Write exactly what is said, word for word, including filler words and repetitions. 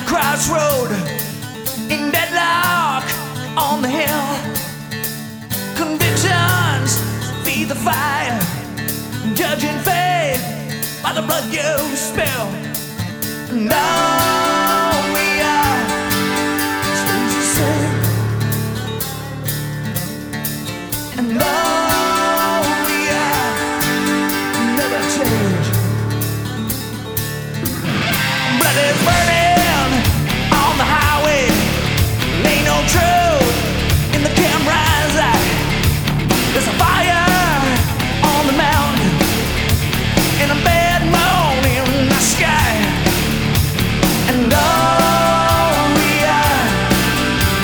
crossroad, in deadlock on the hill. Convictions feed the fire, judging fate by the blood you spill. And I